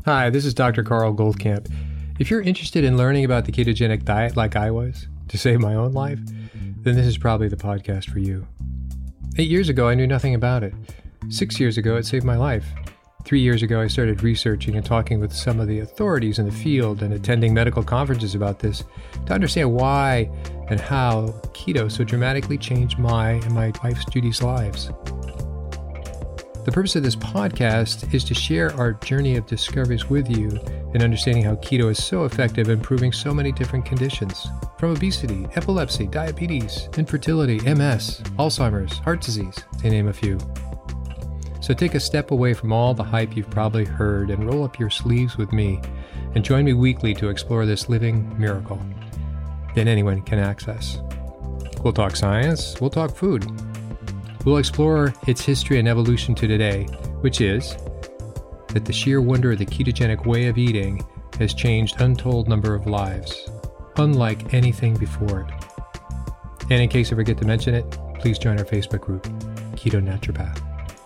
Hi, this is Dr. Carl Goldkamp. If you're interested in learning about the ketogenic diet like I was, to save my own life, then this is probably the podcast for you. 8 years ago, I knew nothing about it. 6 years ago, it saved my life. 3 years ago, I started researching and talking with some of the authorities in the field and attending medical conferences about this to understand why and how keto so dramatically changed my and my wife Judy's lives. The purpose of this podcast is to share our journey of discoveries with you in understanding how keto is so effective in improving so many different conditions, from obesity, epilepsy, diabetes, infertility, MS, Alzheimer's, heart disease, to name a few. So take a step away from all the hype you've probably heard and roll up your sleeves with me and join me weekly to explore this living miracle that anyone can access. We'll talk science, we'll talk food. We'll explore its history and evolution to today, which is that the sheer wonder of the ketogenic way of eating has changed untold number of lives, unlike anything before it. And in case I forget to mention it, please join our Facebook group, Keto Naturopath.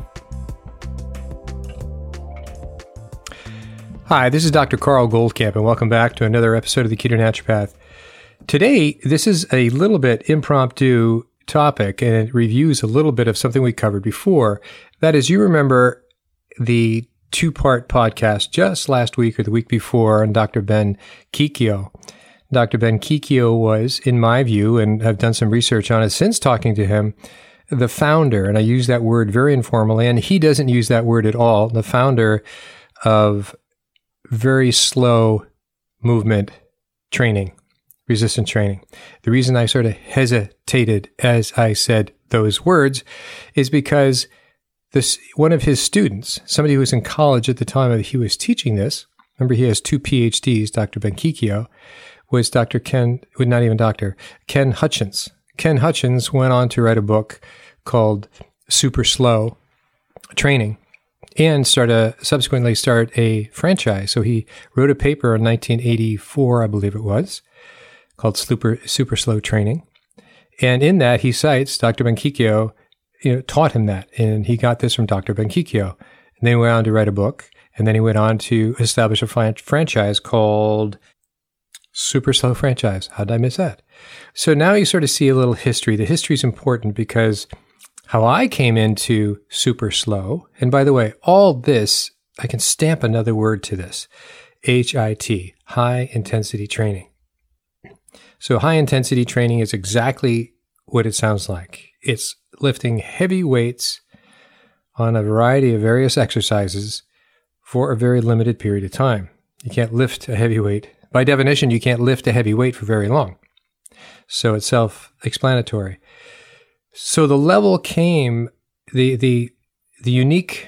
Hi, this is Dr. Carl Goldkamp, and welcome back to another episode of the Keto Naturopath. Today, this is a little bit impromptu topic, and it reviews a little bit of something we covered before. That is, you remember the two-part podcast just last week or the week before on Dr. Ben Kikio. Dr. Ben Kikio was, in my view, and I've done some research on it since talking to him, the founder, and I use that word very informally, and he doesn't use that word at all, the founder of very slow movement training, resistance training. The reason I sort of hesitated as I said those words is because one of his students, somebody who was in college at the time that he was teaching this, remember he has 2 PhDs, Dr. Ben Kikio, was Ken Hutchins. Ken Hutchins went on to write a book called Super Slow Training and subsequently start a franchise. So he wrote a paper in 1984, I believe it was, called Super Slow Training. And in that, he cites Dr. Ben Kikio, taught him that. And he got this from Dr. Ben Kikio. And then he went on to write a book. And then he went on to establish a franchise called Super Slow Franchise. How did I miss that? So now you sort of see a little history. The history is important because how I came into super slow, and by the way, all this, I can stamp another word to this, HIT, high intensity training. So high intensity training is exactly what it sounds like. It's lifting heavy weights on a variety of various exercises for a very limited period of time. You can't lift a heavy weight. By definition, you can't lift a heavy weight for very long. So it's self-explanatory. So the level came, the unique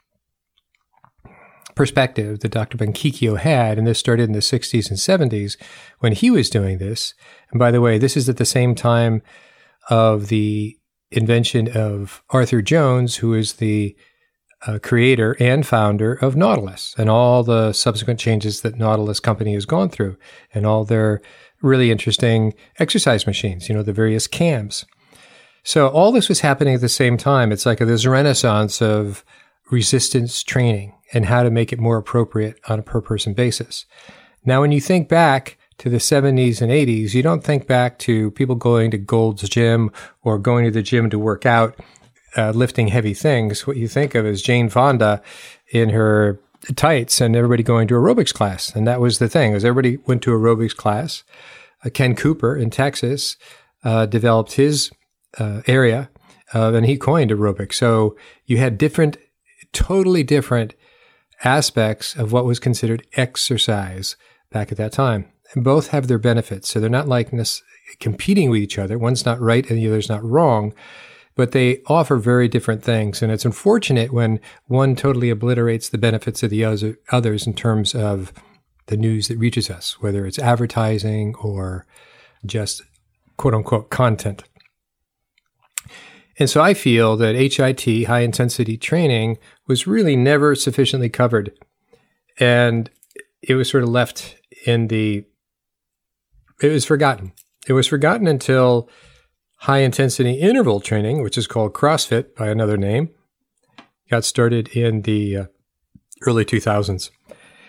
perspective that Dr. Ben Kikio had, and this started in the 60s and 70s when he was doing this. And by the way, this is at the same time of the invention of Arthur Jones, who is the creator and founder of Nautilus and all the subsequent changes that Nautilus company has gone through and all their really interesting exercise machines, the various CAMs. So all this was happening at the same time. It's like this renaissance of resistance training and how to make it more appropriate on a per-person basis. Now, when you think back to the 70s and 80s, you don't think back to people going to Gold's Gym or going to the gym to work out, lifting heavy things. What you think of is Jane Fonda in her tights and everybody going to aerobics class. And that was the thing, is everybody went to aerobics class. Ken Cooper in Texas developed his area, and he coined aerobics. So you had totally different aspects of what was considered exercise back at that time. And both have their benefits. So they're not like competing with each other. One's not right and the other's not wrong, but they offer very different things. And it's unfortunate when one totally obliterates the benefits of the others in terms of the news that reaches us, whether it's advertising or just quote unquote content. And so I feel that HIT, high intensity training, was really never sufficiently covered. And it was sort of left it was forgotten. It was forgotten until high intensity interval training, which is called CrossFit by another name, got started in the early 2000s.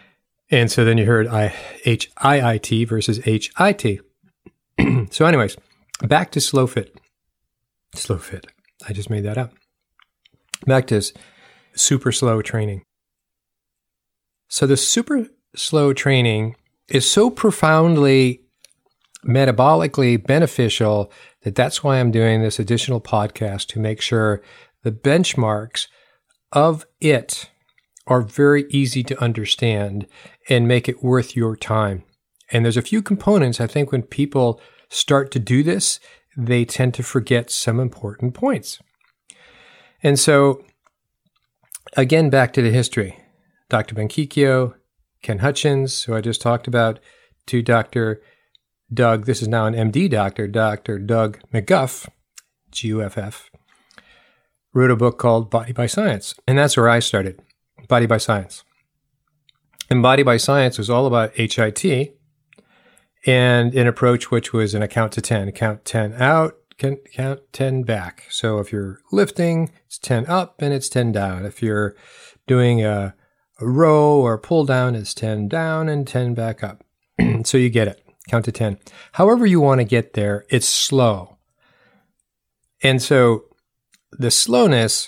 And so then you heard HIIT versus HIT. So anyways, back to slow fit. Slow fit. I just made that up. Back to super slow training. So the super slow training is so profoundly metabolically beneficial that's why I'm doing this additional podcast to make sure the benchmarks of it are very easy to understand and make it worth your time. And there's a few components. I think when people start to do this, they tend to forget some important points. And so, again, back to the history. Dr. Benkikio, Ken Hutchins, who I just talked about, to Dr. Doug, this is now an MD doctor, Dr. Doug McGuff, Guff, wrote a book called Body by Science. And that's where I started, Body by Science. And Body by Science was all about HIT and an approach which was an count to 10. Count 10 out, count 10 back. So if you're lifting, it's 10 up and it's 10 down. If you're doing a row or pull down, it's 10 down and 10 back up. So you get it. Count to 10. However you want to get there, it's slow. And so the slowness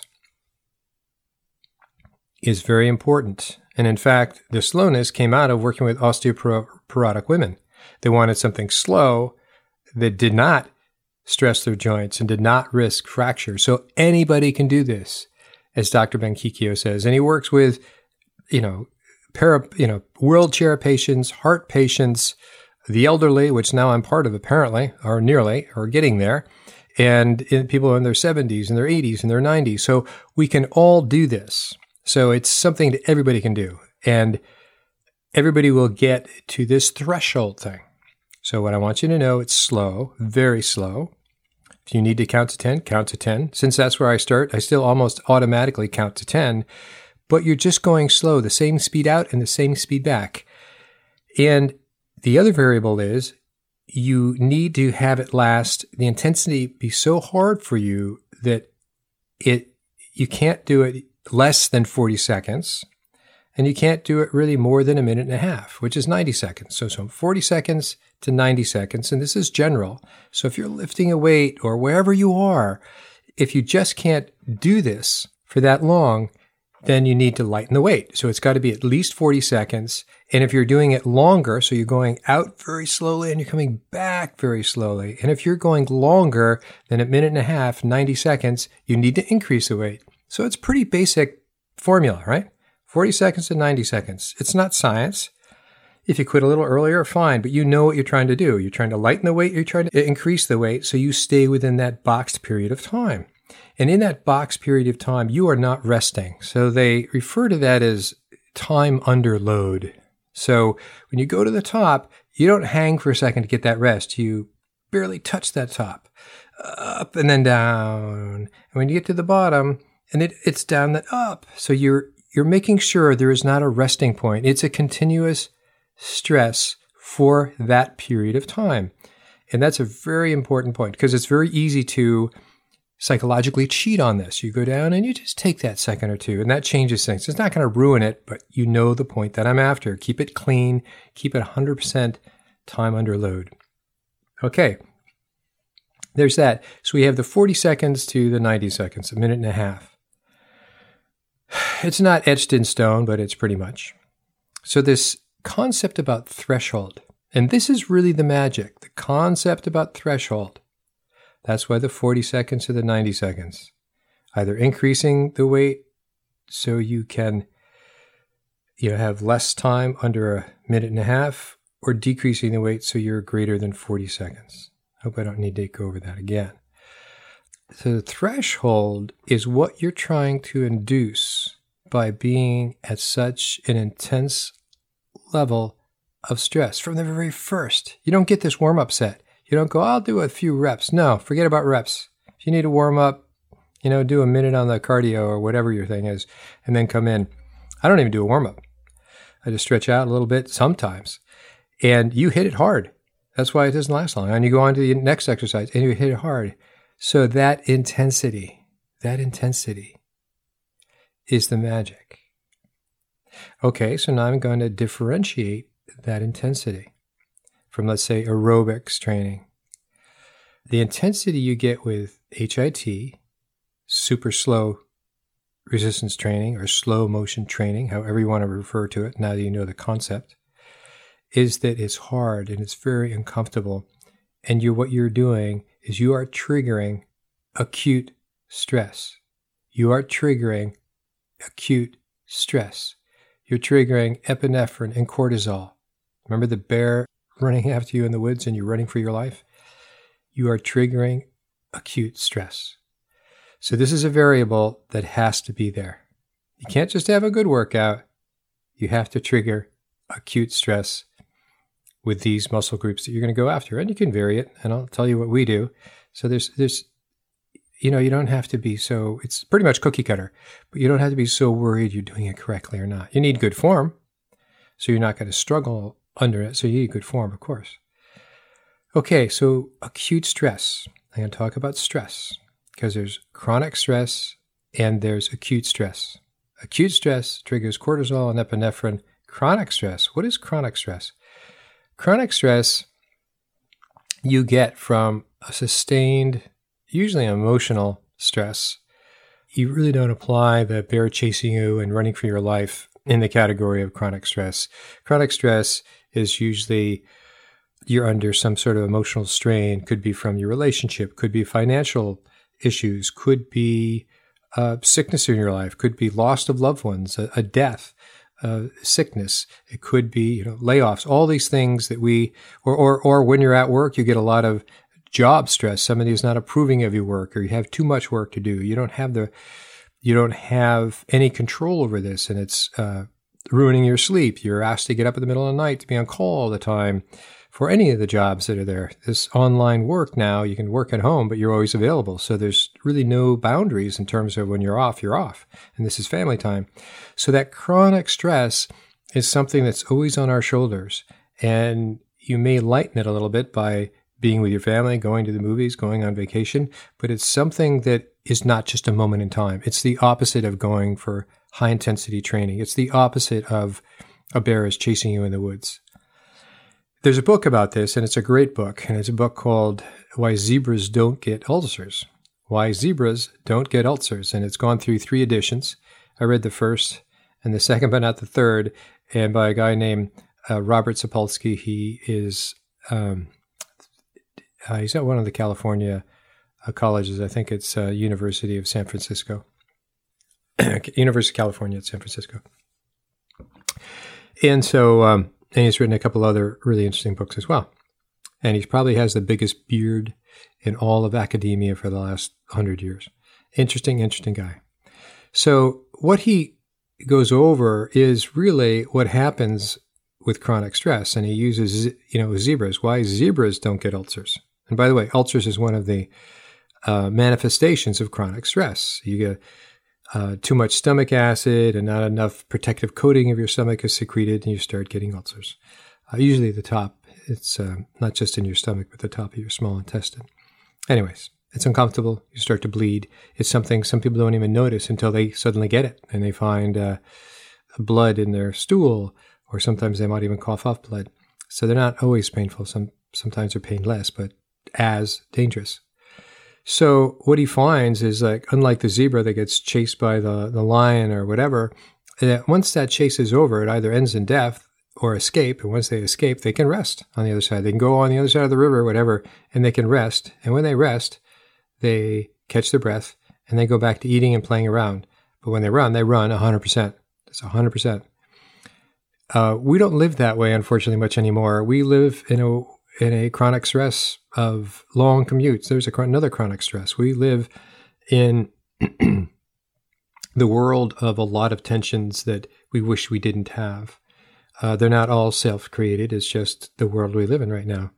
is very important. And in fact, the slowness came out of working with osteoporotic women. They wanted something slow that did not stress their joints and did not risk fracture. So anybody can do this, as Dr. Benkikio says. And he works with, wheelchair patients, heart patients, the elderly, which now I'm part of apparently, or nearly, or getting there, and people in their 70s and their 80s and their 90s. So we can all do this. So it's something that everybody can do. And everybody will get to this threshold thing. So what I want you to know, it's slow, very slow. If you need to count to 10, count to 10. Since that's where I start, I still almost automatically count to 10. But you're just going slow, the same speed out and the same speed back. And the other variable is you need to have it last, the intensity be so hard for you that you can't do it less than 40 seconds, and you can't do it really more than a minute and a half, which is 90 seconds. So 40 seconds to 90 seconds, and this is general. So if you're lifting a weight or wherever you are, if you just can't do this for that long, then you need to lighten the weight. So it's got to be at least 40 seconds. And if you're doing it longer, so you're going out very slowly and you're coming back very slowly. And if you're going longer than a minute and a half, 90 seconds, you need to increase the weight. So it's pretty basic formula, right? 40 seconds to 90 seconds. It's not science. If you quit a little earlier, fine, but you know what you're trying to do. You're trying to lighten the weight, you're trying to increase the weight, so you stay within that boxed period of time. And in that boxed period of time, you are not resting. So they refer to that as time under load. So when you go to the top, you don't hang for a second to get that rest. You barely touch that top. Up and then down. And when you get to the bottom, and it's down then up. So you're making sure there is not a resting point. It's a continuous stress for that period of time. And that's a very important point because it's very easy to psychologically cheat on this. You go down and you just take that second or two, and that changes things. It's not going to ruin it, but you know the point that I'm after. Keep it clean. Keep it 100% time under load. Okay. There's that. So we have the 40 seconds to the 90 seconds, a minute and a half. It's not etched in stone, but it's pretty much. So this concept about threshold, and this is really the magic, the concept about threshold. That's why the 40 seconds to the 90 seconds. Either increasing the weight so you can have less time under a minute and a half, or decreasing the weight so you're greater than 40 seconds. Hope I don't need to go over that again. So the threshold is what you're trying to induce by being at such an intense level of stress from the very first. You don't get this warm-up set. You don't go, I'll do a few reps. No, forget about reps. If you need to warm up, do a minute on the cardio or whatever your thing is, and then come in. I don't even do a warm-up. I just stretch out a little bit sometimes. And you hit it hard. That's why it doesn't last long. And you go on to the next exercise and you hit it hard. So that intensity is the magic. Okay, so now I'm going to differentiate that intensity from, let's say, aerobics training. The intensity you get with HIT, super slow resistance training or slow motion training, however you want to refer to it, now that you know the concept, is that it's hard and it's very uncomfortable. And what you're doing is you are triggering acute stress. You are triggering acute stress. You're triggering epinephrine and cortisol. Remember the bear running after you in the woods and you're running for your life? You are triggering acute stress. So this is a variable that has to be there. You can't just have a good workout. You have to trigger acute stress with these muscle groups that you're going to go after. And you can vary it, and I'll tell you what we do. So there's you don't have to be so, it's pretty much cookie cutter, but you don't have to be so worried you're doing it correctly or not. You need good form, so you're not going to struggle under it. So you need good form, of course. Okay, so acute stress. I'm going to talk about stress because there's chronic stress and there's acute stress. Acute stress triggers cortisol and epinephrine. Chronic stress, what is chronic stress? Chronic stress you get from a sustained, usually emotional stress. You really don't apply the bear chasing you and running for your life in the category of chronic stress. Chronic stress is usually you're under some sort of emotional strain, could be from your relationship, could be financial issues, could be sickness in your life, could be loss of loved ones, a death, sickness. It could be layoffs, all these things that or when you're at work, you get a lot of job stress. Somebody is not approving of your work, or you have too much work to do. You don't have any control over this, and it's ruining your sleep. You're asked to get up in the middle of the night to be on call all the time for any of the jobs that are there. This online work now, you can work at home, but you're always available. So there's really no boundaries in terms of when you're off, and this is family time. So that chronic stress is something that's always on our shoulders, and you may lighten it a little bit by being with your family, going to the movies, going on vacation, but it's something that is not just a moment in time. It's the opposite of going for high intensity training. It's the opposite of a bear is chasing you in the woods. There's a book about this, and it's a great book, and it's a book called Why Zebras Don't Get Ulcers. Why Zebras Don't Get Ulcers, and it's gone through 3 editions. I read the first and the second, but not the third, and by a guy named Robert Sapolsky. He is he's at one of the California colleges. I think it's University of San Francisco. University of California at San Francisco. And so, and he's written a couple other really interesting books as well. And he probably has the biggest beard in all of academia for the last 100 years. Interesting guy. So what he goes over is really what happens with chronic stress. And he uses, zebras. Why zebras don't get ulcers. And by the way, ulcers is one of the manifestations of chronic stress. You get too much stomach acid and not enough protective coating of your stomach is secreted, and you start getting ulcers. Usually at the top. It's not just in your stomach, but the top of your small intestine. Anyways, it's uncomfortable. You start to bleed. It's something some people don't even notice until they suddenly get it, and they find blood in their stool, or sometimes they might even cough off blood. So they're not always painful. Sometimes they're painless, but as dangerous. So what he finds is, like, unlike the zebra that gets chased by the lion or whatever, that once that chase is over, it either ends in death or escape. And once they escape, they can rest on the other side. They can go on the other side of the river, whatever, and they can rest. And when they rest, they catch their breath and they go back to eating and playing around. But when they run 100%. That's 100%. We don't live that way, unfortunately, much anymore. We live in a chronic stress of long commutes. There's another chronic stress. We live in the world of a lot of tensions that we wish we didn't have. They're not all self-created. It's just the world we live in right now.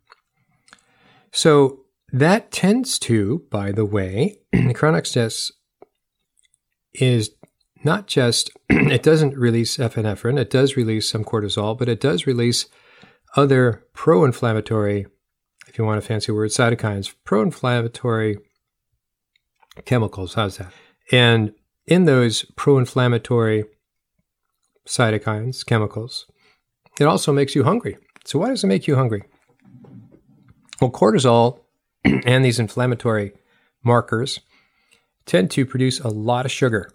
So that tends to, by the way, chronic stress is not just, it doesn't release epinephrine. It does release some cortisol, but it does release other pro-inflammatory, if you want a fancy word, cytokines, pro-inflammatory chemicals. How's that? And in those pro-inflammatory cytokines, chemicals. It also makes you hungry. So why does it make you hungry? Well, cortisol and these inflammatory markers tend to produce a lot of sugar.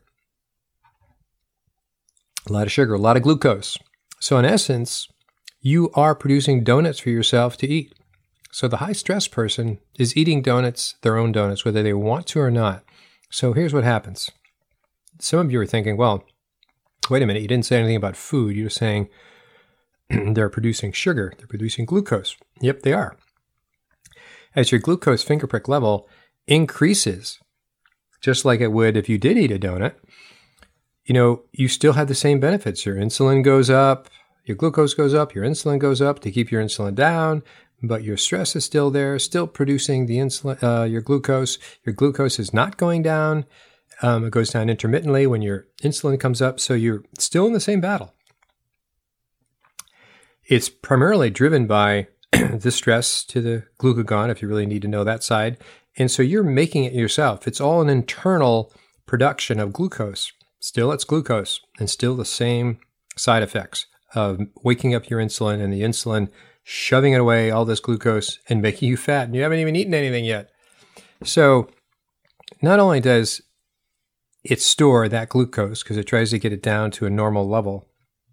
A lot of glucose. So in essence, you are producing donuts for yourself to eat. So the high stress person is eating donuts, their own donuts, whether they want to or not. So here's what happens. Some of you are thinking, well, wait a minute, you didn't say anything about food. You're saying they're producing sugar. They're producing glucose. Yep, they are. As your glucose finger prick level increases, just like it would if you did eat a donut, you still have the same benefits. Your insulin goes up, your glucose goes up, your insulin goes up to keep your insulin down, but your stress is still there, still producing the insulin, your glucose. Your glucose is not going down. It goes down intermittently when your insulin comes up, so you're still in the same battle. It's primarily driven by the stress to the glucagon, if you really need to know that side. And so you're making it yourself. It's all an internal production of glucose. Still, it's glucose and still the same side effects of waking up your insulin and the insulin shoving it away, all this glucose, and making you fat. And you haven't even eaten anything yet. So not only does it store that glucose because it tries to get it down to a normal level,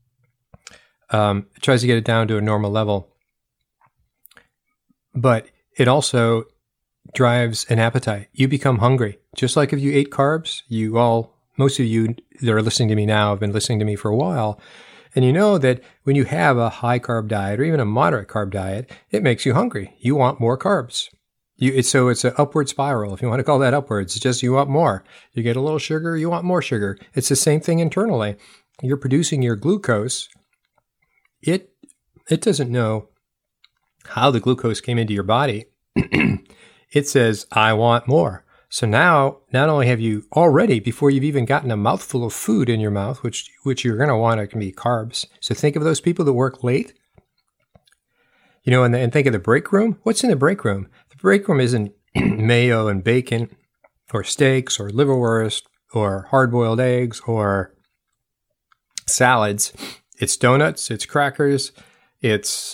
but it also drives an appetite. You become hungry. Just like if you ate carbs, most of you that are listening to me now have been listening to me for a while, and you know that when you have a high carb diet or even a moderate carb diet, it makes you hungry. You want more carbs. So it's an upward spiral, if you want to call that upwards. It's just you want more. You get a little sugar, you want more sugar. It's the same thing internally. You're producing your glucose. It doesn't know how the glucose came into your body. It says, I want more. So now, not only have you already, before you've even gotten a mouthful of food in your mouth, which you're going to want to be carbs. So think of those people that work late, and think of the break room. What's in the break room? The break room isn't mayo and bacon or steaks or liverwurst or hard-boiled eggs or salads. It's donuts, it's crackers, it's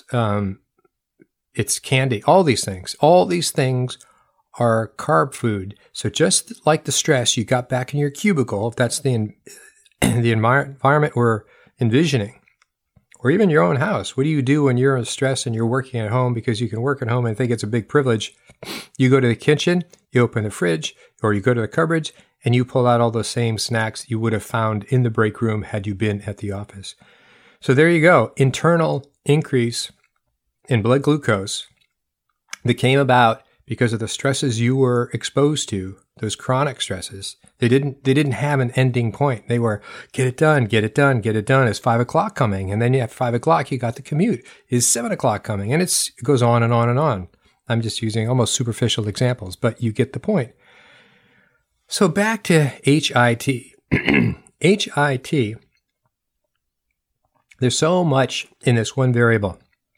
candy, all these things. All these things are carb food. So just like the stress you got back in your cubicle, if that's the environment we're envisioning, or even your own house, what do you do when you're in stress and you're working at home because you can work at home and think it's a big privilege? You go to the kitchen, you open the fridge, or you go to the cupboards, and you pull out all those same snacks you would have found in the break room had you been at the office. So there you go. Internal increase in blood glucose that came about because of the stresses you were exposed to, those chronic stresses. They didn't have an ending point. They were, get it done, get it done, get it done. Is 5 o'clock coming? And then at 5 o'clock, you got the commute. Is 7 o'clock coming? And it goes on and on and on. I'm just using almost superficial examples, but you get the point. So back to HIT. HIT, there's so much in this one variable.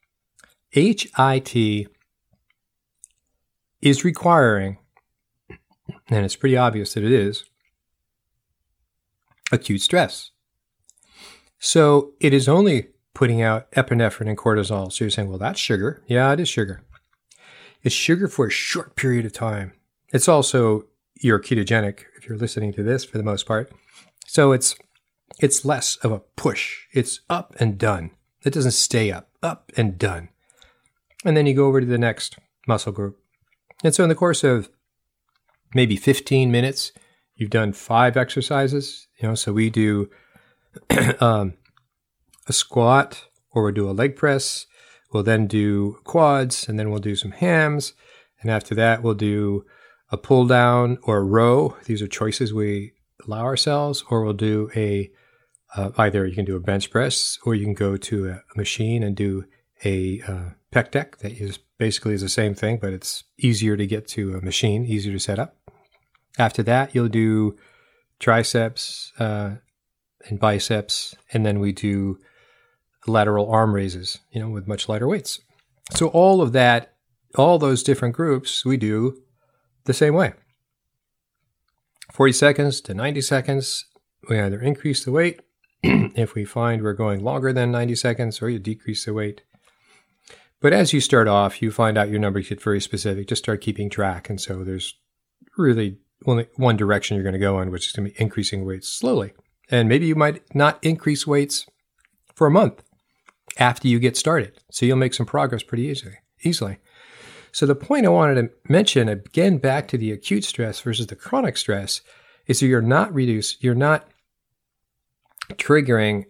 HIT is requiring, and it's pretty obvious that it is, acute stress. So it is only putting out epinephrine and cortisol. So you're saying, well, that's sugar. Yeah, it is sugar. It's sugar for a short period of time. It's also, you're ketogenic if you're listening to this for the most part. So it's less of a push. It's up and done. It doesn't stay up and done. And then you go over to the next muscle group. And so in the course of maybe 15 minutes, you've done 5 exercises. So we do a squat, or we'll do a leg press. We'll then do quads, and then we'll do some hams. And after that, we'll do a pull down or a row. These are choices we allow ourselves. Or we'll do either you can do a bench press, or you can go to a machine and do a pec deck that is basically the same thing, but it's easier to get to a machine, easier to set up. After that, you'll do triceps and biceps, and then we do lateral arm raises, with much lighter weights. So all of that, all those different groups, we do the same way. 40 seconds to 90 seconds, we either increase the weight if we find we're going longer than 90 seconds, or you decrease the weight. But as you start off, you find out your numbers get very specific. Just start keeping track. And so there's really only one direction you're going to go in, which is going to be increasing weights slowly. And maybe you might not increase weights for a month after you get started. So you'll make some progress pretty easily. So the point I wanted to mention, again, back to the acute stress versus the chronic stress, is that you're not triggering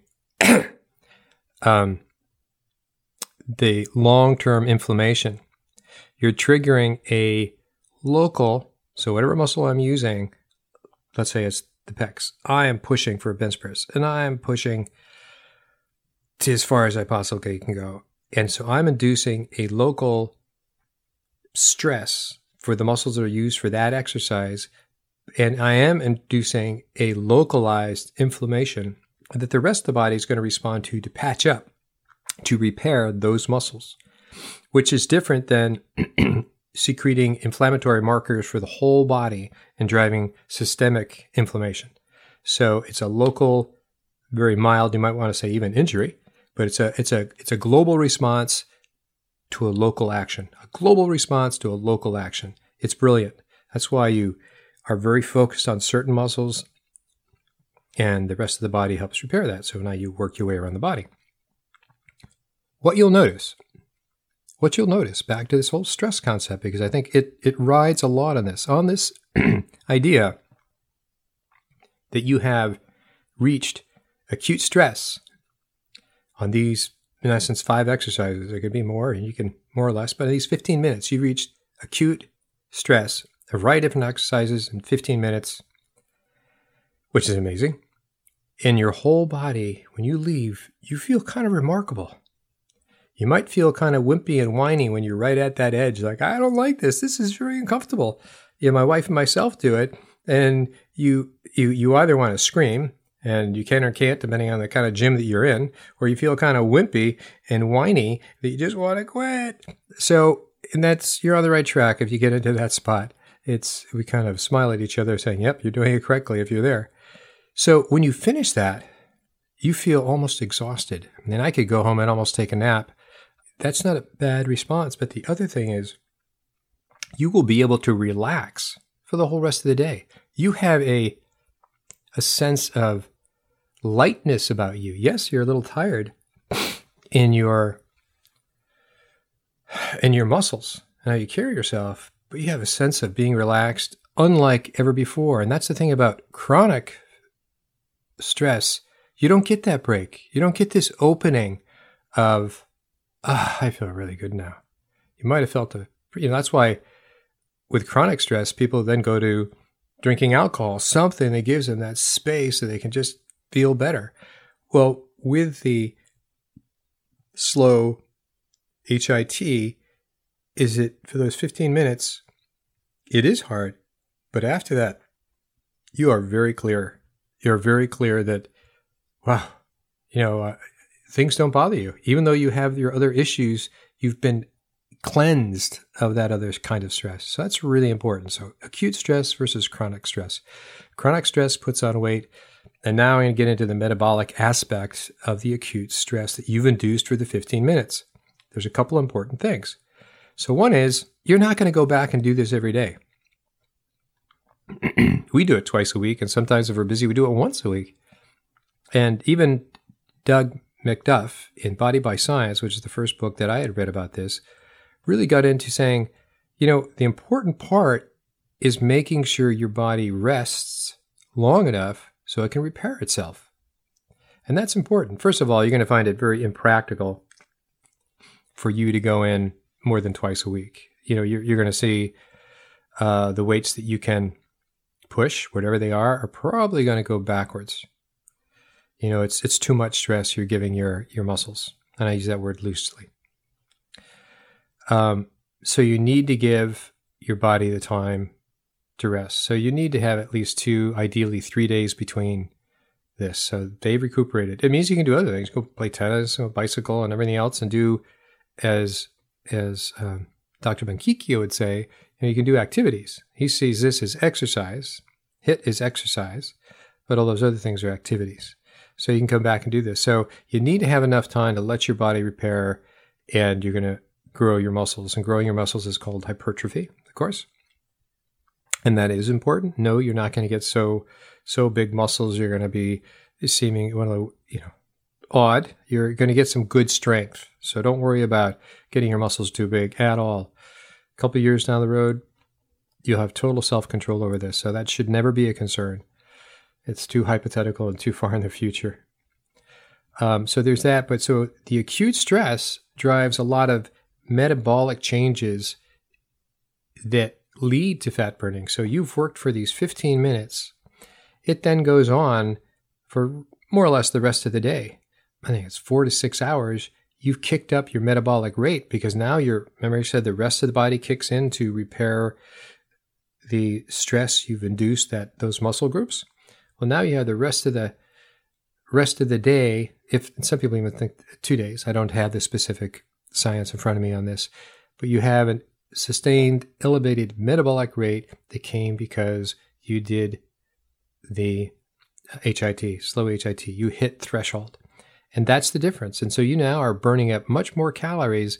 the long-term inflammation. You're triggering a local, so whatever muscle I'm using, let's say it's the pecs, I am pushing for a bench press, and I am pushing to as far as I possibly can go. And so I'm inducing a local stress for the muscles that are used for that exercise, and I am inducing a localized inflammation that the rest of the body is going to respond to patch up, to repair those muscles, which is different than secreting inflammatory markers for the whole body and driving systemic inflammation. So it's a local, very mild, you might want to say even injury, but it's a global response to a local action. A global response to a local action. It's brilliant. That's why you are very focused on certain muscles, and the rest of the body helps repair that. So now you work your way around the body. What you'll notice, back to this whole stress concept, because I think it rides a lot on this idea that you have reached acute stress on these, in essence, 5 exercises. There could be more, and you can more or less, but in these 15 minutes, you've reached acute stress, a variety of different exercises in 15 minutes, which is amazing. In your whole body, when you leave, you feel kind of remarkable. You might feel kind of wimpy and whiny when you're right at that edge, like, I don't like this. This is very uncomfortable. Yeah, my wife and myself do it, and you either want to scream, and you can or can't, depending on the kind of gym that you're in, or you feel kind of wimpy and whiny that you just want to quit. So, and you're on the right track if you get into that spot. We kind of smile at each other saying, yep, you're doing it correctly if you're there. So when you finish that, you feel almost exhausted. And I could go home and almost take a nap. That's not a bad response. But the other thing is, you will be able to relax for the whole rest of the day. You have a sense of lightness about you. Yes, you're a little tired in your muscles and how you carry yourself, but you have a sense of being relaxed unlike ever before. And that's the thing about chronic stress. You don't get that break. You don't get this opening of, I feel really good now. You might have felt that's why with chronic stress, people then go to drinking alcohol, something that gives them that space so they can just feel better. Well, with the slow HIT, is it for those 15 minutes, it is hard, but after that, you are very clear. You're very clear that, wow, things don't bother you. Even though you have your other issues, you've been cleansed of that other kind of stress. So that's really important. So acute stress versus chronic stress. Chronic stress puts on weight. And now I'm going to get into the metabolic aspects of the acute stress that you've induced for the 15 minutes. There's a couple important things. So one is, you're not going to go back and do this every day. We do it twice a week, and sometimes if we're busy, we do it once a week. And even Doug McDuff in Body by Science, which is the first book that I had read about this, really got into saying, the important part is making sure your body rests long enough so it can repair itself. And that's important. First of all, you're going to find it very impractical for you to go in more than twice a week. You're going to see the weights that you can push, whatever they are probably going to go backwards. It's too much stress you're giving your muscles. And I use that word loosely. So you need to give your body the time to rest. So you need to have at least 2, ideally 3 days between this. So they've recuperated. It means you can do other things. Go play tennis, bicycle, and everything else, and do as Dr. Benkikio would say, you can do activities. He sees this as exercise. HIIT is exercise, but all those other things are activities. So you can come back and do this. So you need to have enough time to let your body repair, and you're going to grow your muscles. And growing your muscles is called hypertrophy, of course. And that is important. No, you're not going to get so big muscles. You're going to be seeming one of the, odd. You're going to get some good strength. So don't worry about getting your muscles too big at all. A couple of years down the road, you'll have total self-control over this. So that should never be a concern. It's too hypothetical and too far in the future. So there's that. But so the acute stress drives a lot of metabolic changes that lead to fat burning. So you've worked for these 15 minutes. It then goes on for more or less the rest of the day. I think it's 4 to 6 hours. You've kicked up your metabolic rate because now remember I said the rest of the body kicks in to repair the stress you've induced at those muscle groups. Well, now you have the rest of the day. If some people even think 2 days. I don't have the specific science in front of me on this, but you have a sustained elevated metabolic rate that came because you did the HIT, slow HIT. You hit threshold, and that's the difference. And so you now are burning up much more calories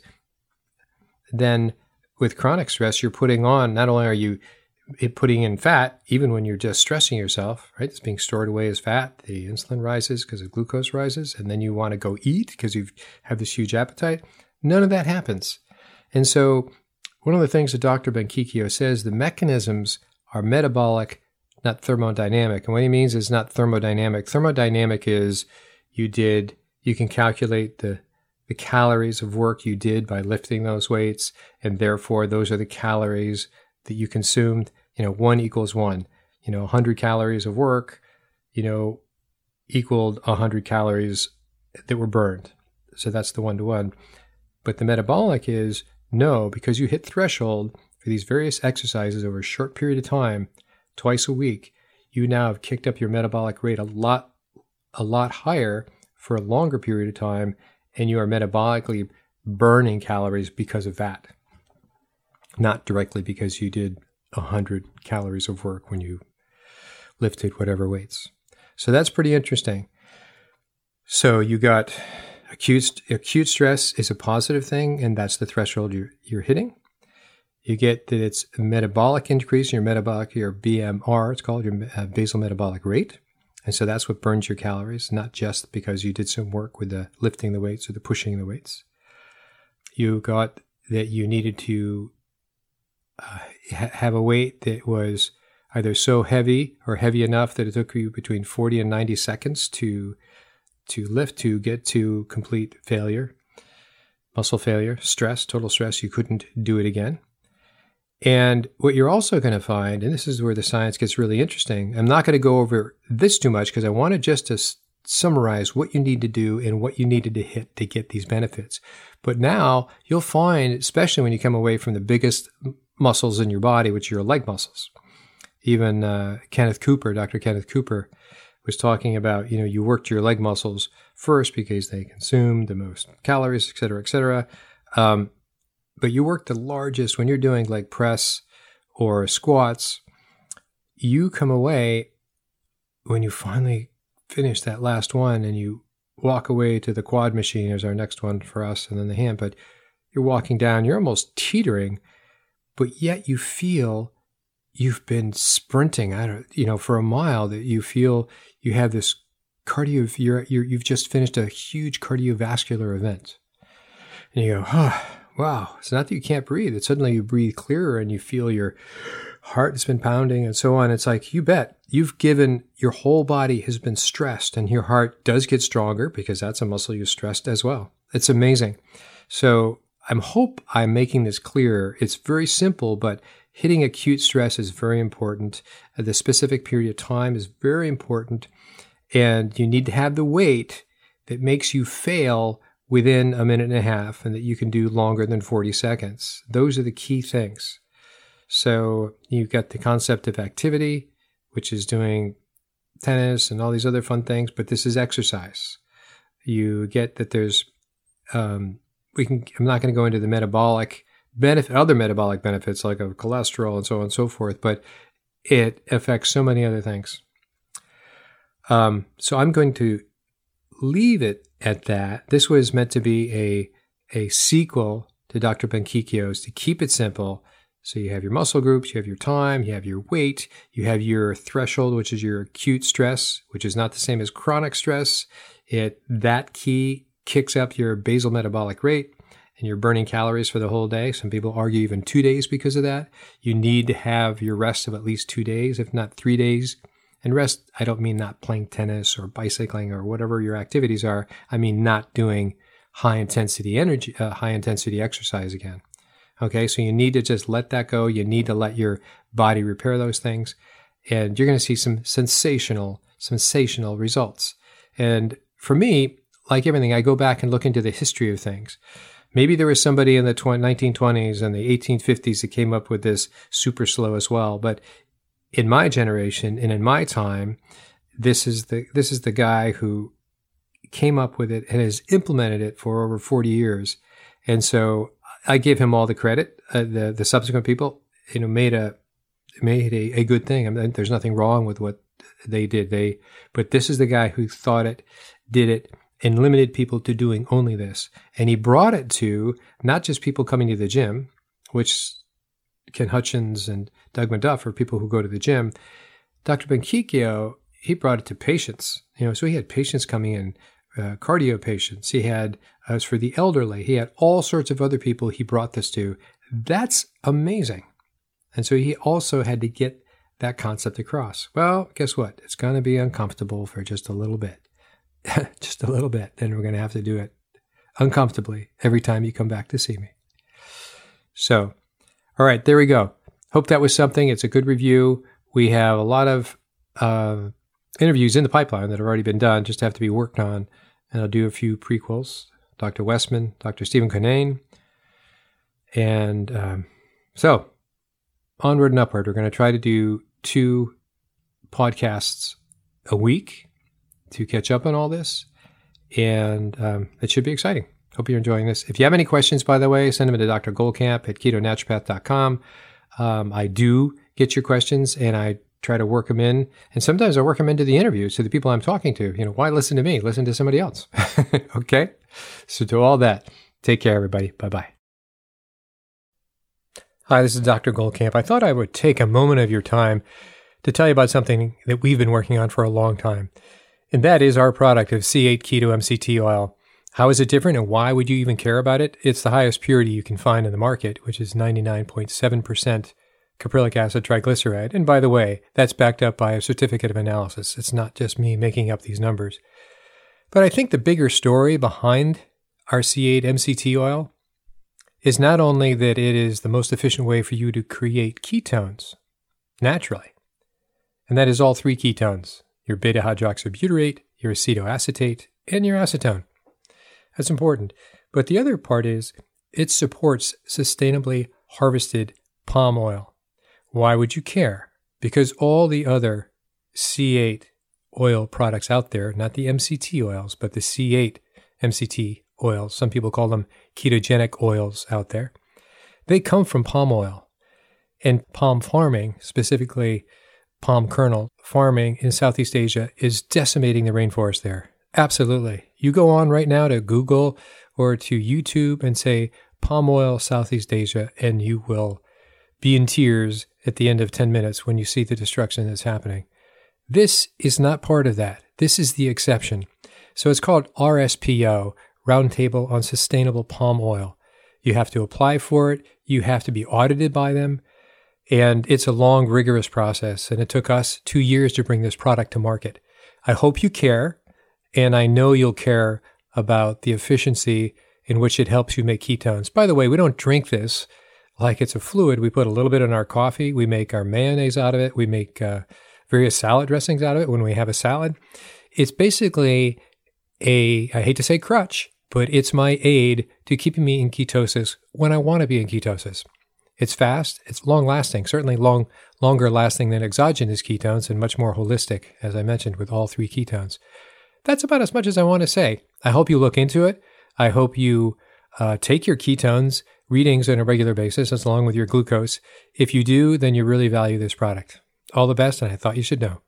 than with chronic stress. You're putting on. Not only are you putting in fat, even when you're just stressing yourself, right? It's being stored away as fat. The insulin rises because the glucose rises, and then you want to go eat because you have this huge appetite. None of that happens. And so one of the things that Dr. Benkikio says, the mechanisms are metabolic, not thermodynamic. And what he means is not thermodynamic. Thermodynamic is you can calculate the calories of work you did by lifting those weights, and therefore those are the calories that you consumed. 1 equals 1. 100 calories of work, equaled 100 calories that were burned. So that's the 1-to-1. But the metabolic is no, because you hit threshold for these various exercises over a short period of time, twice a week, you now have kicked up your metabolic rate a lot higher for a longer period of time, and you are metabolically burning calories because of that. Not directly because you did 100 calories of work when you lifted whatever weights. So that's pretty interesting. So you got acute stress is a positive thing, and that's the threshold you're hitting. You get that it's a metabolic increase in your BMR, it's called your basal metabolic rate. And so that's what burns your calories, not just because you did some work with the lifting the weights or the pushing the weights. You got that you needed to have a weight that was either so heavy or heavy enough that it took you between 40 and 90 seconds to lift to get to complete failure, muscle failure, stress, total stress. You couldn't do it again. And what you're also going to find, and this is where the science gets really interesting, I'm not going to go over this too much because I wanted just to summarize what you need to do and what you needed to hit to get these benefits. But now you'll find, especially when you come away from the biggest muscles in your body, which are your leg muscles. Even Dr. Kenneth Cooper was talking about, you worked your leg muscles first because they consume the most calories, et cetera, et cetera. But you work the largest when you're doing leg press or squats. You come away when you finally finish that last one and you walk away to the quad machine as our next one for us, and then the hand, but you're walking down, you're almost teetering, but yet you feel you've been sprinting, for a mile, that you feel you have this you've just finished a huge cardiovascular event. And you go, wow. It's not that you can't breathe. It's suddenly you breathe clearer and you feel your heart has been pounding and so on. It's like, you bet, your whole body has been stressed, and your heart does get stronger because that's a muscle you stressed as well. It's amazing. So I hope I'm making this clear. It's very simple, but hitting acute stress is very important. The specific period of time is very important. And you need to have the weight that makes you fail within a minute and a half, and that you can do longer than 40 seconds. Those are the key things. So you've got the concept of activity, which is doing tennis and all these other fun things, but this is exercise. You get that there's, I'm not going to go into the other metabolic benefits like of cholesterol and so on and so forth, but it affects so many other things. So I'm going to leave it at that. This was meant to be a sequel to Dr. Benkikio's to keep it simple. So you have your muscle groups, you have your time, you have your weight, you have your threshold, which is your acute stress, which is not the same as chronic stress. That key kicks up your basal metabolic rate and you're burning calories for the whole day. Some people argue even 2 days because of that. You need to have your rest of at least 2 days, if not 3 days. And rest, I don't mean not playing tennis or bicycling or whatever your activities are. I mean not doing high intensity exercise again. Okay, so you need to just let that go. You need to let your body repair those things. And you're going to see some sensational results. And for me, like everything, I go back and look into the history of things. Maybe there was somebody in the 1920s and the 1850s that came up with this super slow as well. But in my generation and in my time, this is the guy who came up with it and has implemented it for over 40 years. And so I give him all the credit. The subsequent people, made a good thing. I mean, there's nothing wrong with what they did. But this is the guy who thought it, did it, and limited people to doing only this. And he brought it to not just people coming to the gym, which Ken Hutchins and Doug McDuff are people who go to the gym. Dr. Benkikio, he brought it to patients. So he had patients coming in, cardio patients. He had, as for the elderly, he had all sorts of other people he brought this to. That's amazing. And so he also had to get that concept across. Well, guess what? It's going to be uncomfortable for just a little bit. Just a little bit. Then we're going to have to do it uncomfortably every time you come back to see me. So, all right, there we go. Hope that was something. It's a good review. We have a lot of interviews in the pipeline that have already been done, just have to be worked on. And I'll do a few prequels. Dr. Westman, Dr. Stephen Cunnane. And so, onward and upward. We're going to try to do 2 podcasts a week to catch up on all this. And it should be exciting. Hope you're enjoying this. If you have any questions, by the way, send them to Dr. Goldkamp at ketonaturopath.com. I do get your questions and I try to work them in. And sometimes I work them into the interviews to the people I'm talking to. Why listen to me? Listen to somebody else. Okay? So to all that, take care, everybody. Bye-bye. Hi, this is Dr. Goldkamp. I thought I would take a moment of your time to tell you about something that we've been working on for a long time. And that is our product of C8 Keto MCT oil. How is it different and why would you even care about it? It's the highest purity you can find in the market, which is 99.7% caprylic acid triglyceride. And by the way, that's backed up by a certificate of analysis. It's not just me making up these numbers. But I think the bigger story behind our C8 MCT oil is not only that it is the most efficient way for you to create ketones naturally, and that is all 3 ketones, your beta-hydroxybutyrate, your acetoacetate, and your acetone. That's important. But the other part is it supports sustainably harvested palm oil. Why would you care? Because all the other C8 oil products out there, not the MCT oils, but the C8 MCT oils, some people call them ketogenic oils out there, they come from palm oil. And palm farming, specifically palm kernel farming in Southeast Asia, is decimating the rainforest there. Absolutely. You go on right now to Google or to YouTube and say palm oil Southeast Asia, and you will be in tears at the end of 10 minutes when you see the destruction that's happening. This is not part of that. This is the exception. So it's called RSPO, Roundtable on Sustainable Palm Oil. You have to apply for it. You have to be audited by them. And it's a long, rigorous process. And it took us 2 years to bring this product to market. I hope you care. And I know you'll care about the efficiency in which it helps you make ketones. By the way, we don't drink this like it's a fluid. We put a little bit in our coffee. We make our mayonnaise out of it. We make various salad dressings out of it when we have a salad. It's basically I hate to say crutch, but it's my aid to keeping me in ketosis when I want to be in ketosis. It's fast, it's long-lasting, certainly longer lasting than exogenous ketones and much more holistic, as I mentioned, with all 3 ketones. That's about as much as I want to say. I hope you look into it. I hope you take your ketones readings on a regular basis, along with your glucose. If you do, then you really value this product. All the best, and I thought you should know.